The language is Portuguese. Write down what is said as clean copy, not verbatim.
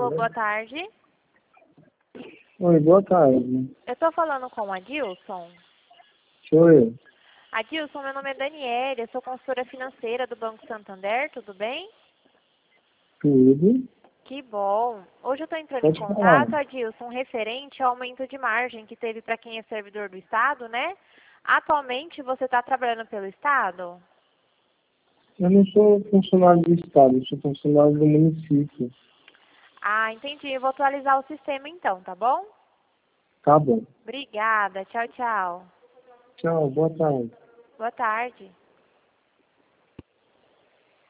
Alô, boa tarde. Oi, boa tarde. Eu tô falando com o Adilson. Sou eu. Adilson, meu nome é Daniela, eu sou consultora financeira do Banco Santander, tudo bem? Tudo. Que bom. Hoje eu estou entrando em Pode falar. contato, Adilson, referente ao aumento de margem que teve para quem é servidor do Estado, né? Atualmente você está trabalhando pelo Estado? Eu não sou funcionário do Estado, eu sou funcionário do município. Ah, entendi. Eu vou atualizar o sistema então, tá bom? Tá bom. Obrigada. Tchau, tchau. Tchau, boa tarde. Boa tarde.